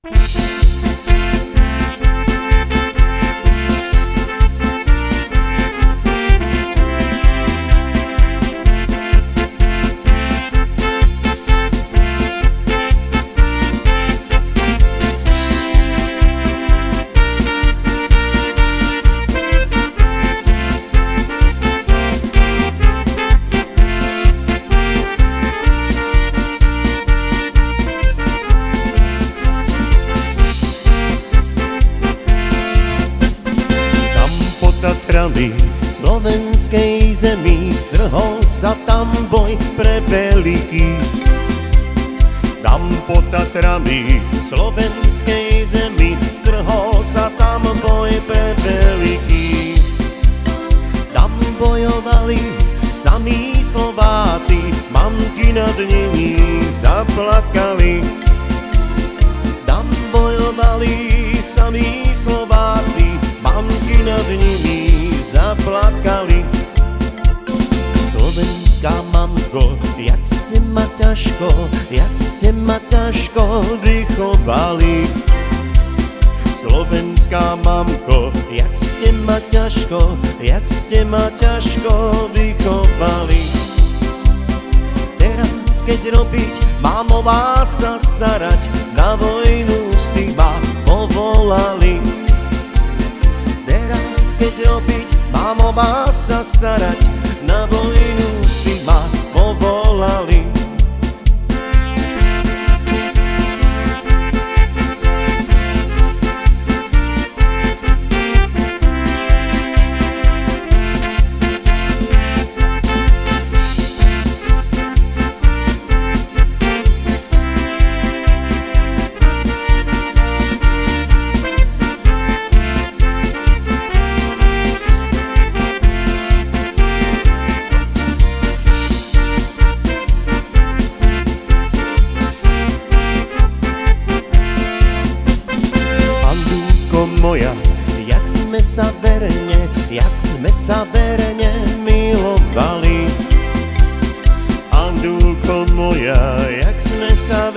Slovenskej zemi strhol sa tam boj pre veľký. Tam pod Tatrami slovenskej zemi strhol sa tam boj pre veľký. Tam bojovali samí Slováci, mamky nad nimi zaplakali. Tam bojovali samí Slováci, mamky nad nimi zaplakali. Slovenská mamko, jak ste ma ťažko vychovali. Slovenská mamko, jak ste ma ťažko vychovali. Teraz, keď robiť, mám o vás sa starať, na vojnu si ma povolali. Teraz, keď robiť, mám o vás sa starať, na vojnu si ma povolali. Moja, jak sme sa verne milovali. Andulko moja, jak sme sa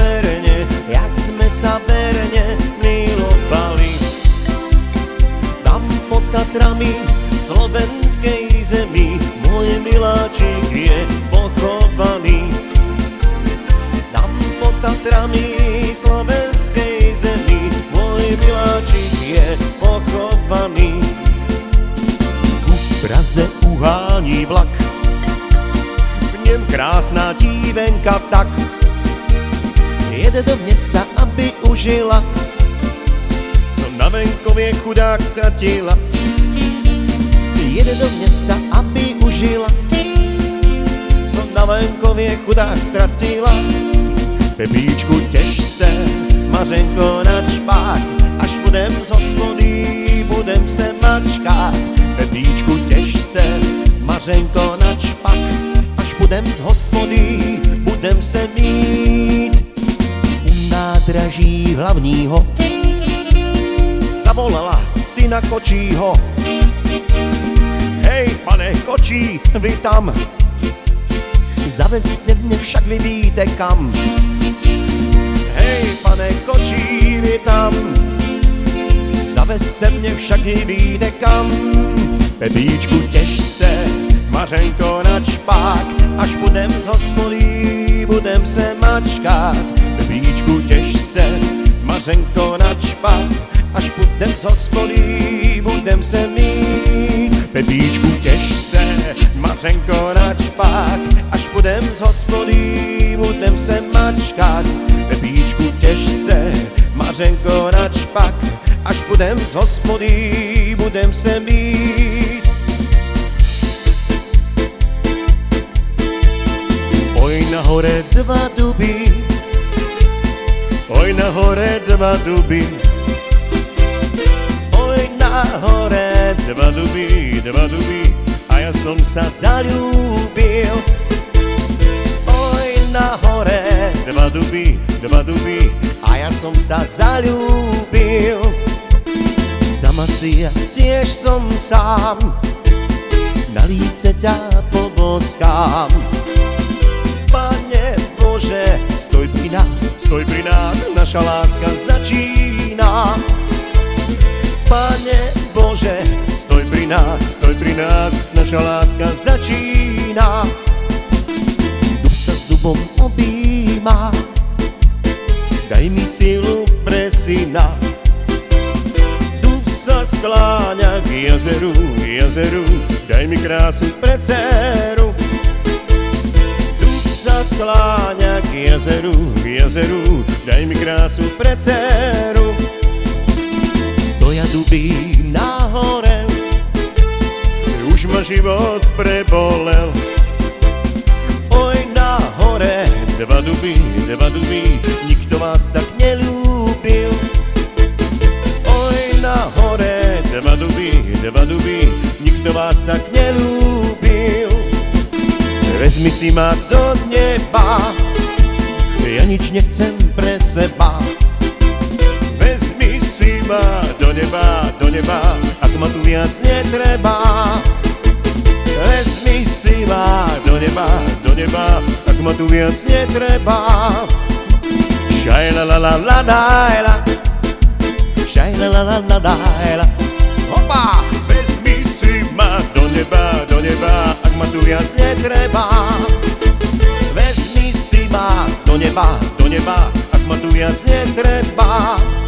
verne milovali. Tam pod Tatrami slovenskej zemi môj miláčik je pochovaný. Tam pod Tatrami slovenskej zemi môj miláčik je pochovaný. Tu v Praze uhání vlak, v něm krásná dívenka tak jede do města, aby užila, co na venkově chudák ztratila. Jede do města, aby užila, co na venkově chudák ztratila. Pepíčku, těš se, Mařenko, na čpák, až budem z hospody, budem se mačkát. Pepíčku, těš se, Mařenko, na čpak, až budem z hospody, budem se mít. U nádraží hlavního zavolala syna Kočího. Hej, pane Kočí, vy tam, zavezte mě, však vy víte kam. Hej, pane Kočí, vy tam, zavezte mě, však vy víte kam. Pepíčku, těš se, Mařenko, na čpák, až budem z hospody, budem se mačkát. Pepíčku, těš se, Mařenko, na čpák, až budem z hospody, budem se mít. Pepíčku, těš se, Mařenko, na čpák, až budem z hospody, budem se mačkát. Pepíčku, těš se, Mařenko, na čpák, až budem z hospody, budem se mít. Oj nahore dva duby, oj nahore dva duby, oj nahore dva duby, a ja som sa zaľúbil. Oj nahore dva duby, a ja som sa zaľúbil. Sama si ja tiež som sám, na líce ťa poboskám. Pane Bože, stoj pri nás, naša láska začína. Pane Bože, stoj pri nás, naša láska začína. Dub sa s dubom objíma, daj mi silu pre syna. Dub sa skláňa k jazeru, daj mi krásu pre dceru. Dub sa skláňa k jazeru, daj mi krásu pre dceru. Stoja duby na hore, už ma život prebolel. Oj, na hore, dva duby, nikto vás tak neľúbil. Oj, na hore, dva duby, nikto vás tak neľúbil. Vezmi si ma do neba, ja nič nechcem pre seba. Vezmi si ma do neba, ak ma tu viac netreba. Vezmi si ma do neba, ak ma tu viac netreba. Šaj la la la la la, šaj la la la la la. Hopa! Vezmi si ma do neba, ak ma tu viac netreba. Vezmi si ma do neba, ak ma tu viac netreba.